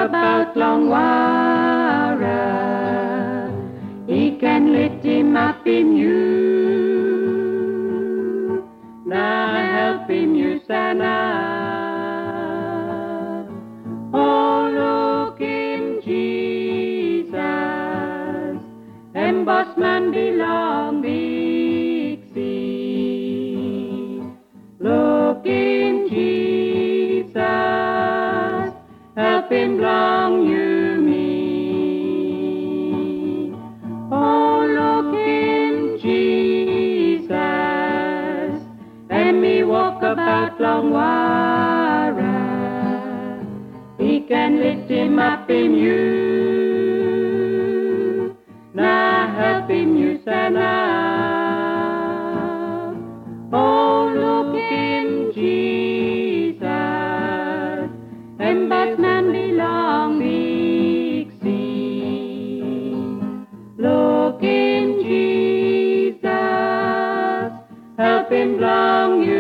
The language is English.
about Longwara, he can lift him up in you. Now help him, you stand up. Oh, look in Jesus, embossed man belong big sea. Look in Jesus, help him belong you me. Oh, look in Jesus, and me walk about Longwara, he can lift him up in you. Now help him, you stand up. Oh, look in Jesus, and that man belong big sea. Look in Jesus, help him belong